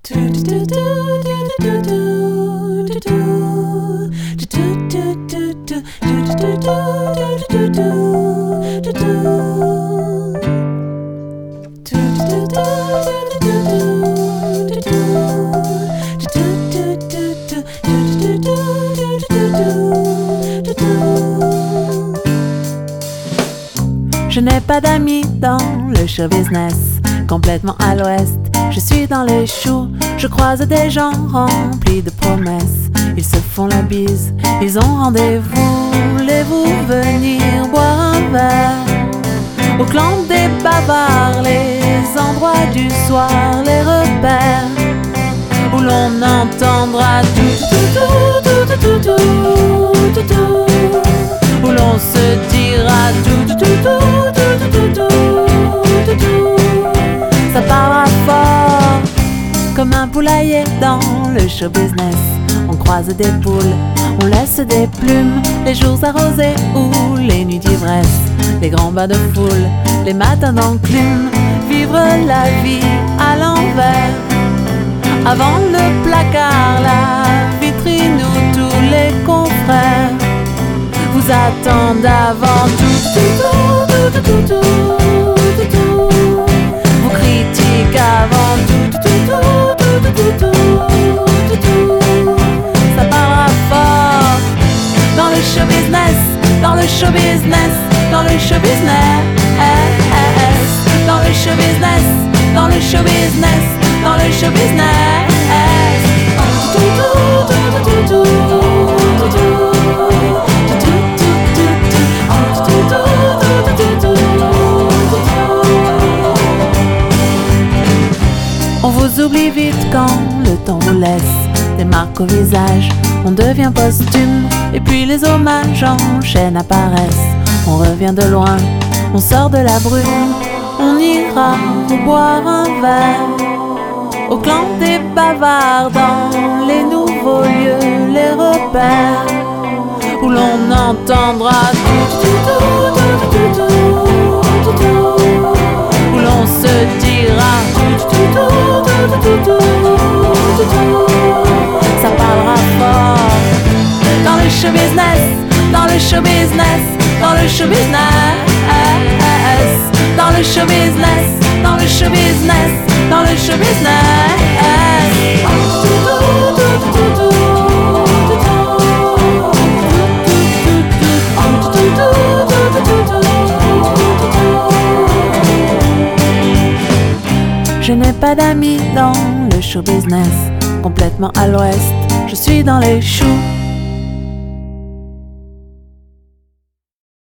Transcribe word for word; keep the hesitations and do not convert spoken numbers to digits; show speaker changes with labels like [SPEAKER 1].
[SPEAKER 1] Je n'ai pas d'amis dans le show business, complètement à l'ouest. Je suis dans les choux, je croise des gens remplis de promesses. Ils se font la bise, ils ont rendez-vous. Voulez-vous venir boire un verre au clan des bavards, les endroits du soir, les repères où l'on entendra tout, tout, tout, tout, tout, tout, tout, tout, où l'on se dira tout, tout, tout, tout, tout, tout, tout, tout. Ça parlera fort comme un poulailler dans le show business. On croise des poules, on laisse des plumes, les jours arrosés ou les nuits d'ivresse, les grands bains de foule, les matins d'enclume, vivre la vie à l'envers. Avant le placard, la vitrine où tous les confrères vous attendent avant tout, tout, tout, tout, tout, tout, tout, tout. Vous critiquent avant tout, tout, tout, tout, tout, tout, tout, tout. Ça parlera fort dans le show business, dans le show business, dans le show business, dans le show business, dans le show business, dans le show business. On vous oublie vite quand le temps vous laisse des marques au visage, on devient posthume, et puis les hommages en chaîne apparaissent. On revient de loin, on sort de la brume, on ira vous boire un verre au clan des bavards, dans les nouveaux lieux, les repères où l'on entendra tout, tout, tout, tout, tout, tout, tout, tout, où l'on se dira tout, tout, tout, tout, tout, tout, tout, tout. Ça parlera fort dans le show business, dans le show business, dans le show business, dans le show business, dans le show business, dans le show business. Je n'ai pas d'amis dans le show business, complètement à l'ouest. Je suis dans les choux,